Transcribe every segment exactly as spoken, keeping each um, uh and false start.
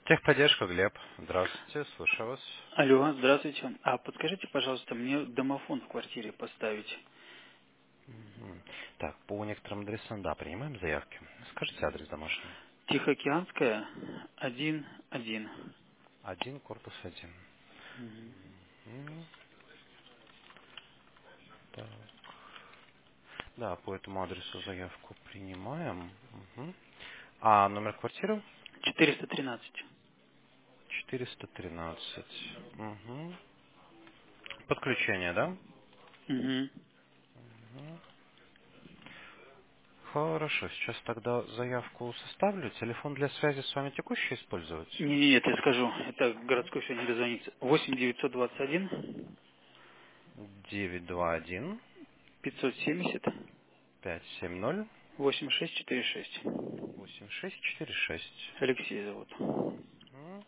Техподдержка, Глеб. Здравствуйте, слушаю вас. Алло, здравствуйте. А подскажите, пожалуйста, мне домофон в квартире поставить. Мгм. Так, по некоторым адресам, да, принимаем заявки. Скажите адрес домашний. Тихоокеанская, один, один. Один, корпус один. Мгм. Мгм. Так. Да, по этому адресу заявку принимаем. Мгм. А номер квартиры? четыреста тринадцать. четыреста тринадцать. Мгм. Подключение, да? Угу. Мгм. Хорошо, сейчас тогда заявку составлю. Телефон для связи с вами текущий использовать? Не, не, нет, я скажу. Это городской сегодня дозвонится. восемь девятьсот двадцать один девять два один пятьсот семьдесят пять семь ноль восемь шесть четыре шесть. восемь шесть четыре шесть. Алексей зовут. М,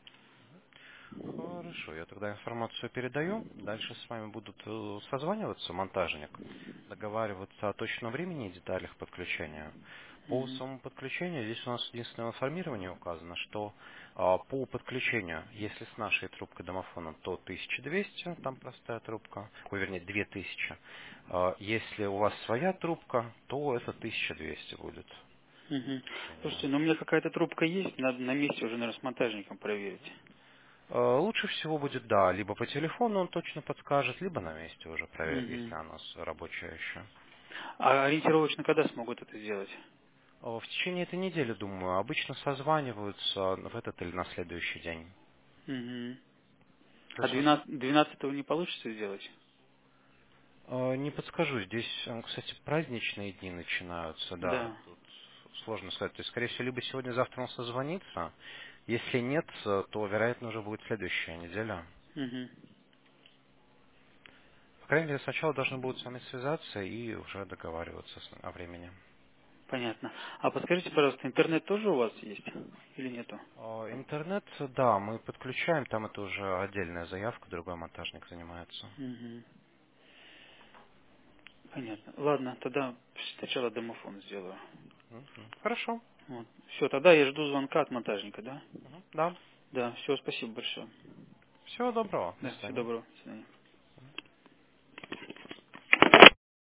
Хорошо, я тогда информацию передаю. Дальше с вами будут э, созваниваться монтажник, договариваться о точном времени и деталях подключения. По Угу. самому подключению здесь у нас единственное информирование указано, что а, по подключению, если с нашей трубкой домофона, то тысяча двести, там простая трубка, ой, вернее, две тысячи. А, Если у вас своя трубка, то это тысяча двести будет Угу. подключение. Слушайте, ну у меня какая-то трубка есть, надо на месте уже, наверное, с монтажником проверить. Э, Лучше всего будет, да, либо по телефону он точно подскажет, либо на месте уже проверить, Угу. если она с- рабочая еще. А ориентировочно когда смогут это сделать? Э, В течение этой недели, думаю, обычно созваниваются в этот или на следующий день. Угу. А Хорошо. двенадцатого двенадцатого не получится сделать? Э, Не подскажу, здесь, э, кстати, праздничные дни начинаются, да, Да. тут сложно сказать. То есть, скорее всего, либо сегодня-завтра он созвонится, если нет, э, то, вероятно, уже будет следующая неделя. Угу. По крайней мере, сначала должны будут с вами связаться и уже договариваться с- о времени. Понятно. А подскажите, пожалуйста, интернет тоже у вас есть или нету? О, Интернет, да, мы подключаем, там это уже отдельная заявка, другой монтажник занимается. Угу. Понятно. Ладно, тогда сначала домофон сделаю. Мгм. Хорошо. Вот. Все, тогда я жду звонка от монтажника, да? Мгм. Да. Да, все, спасибо большое. Всего доброго. До Да, всего свидания. доброго. До свидания.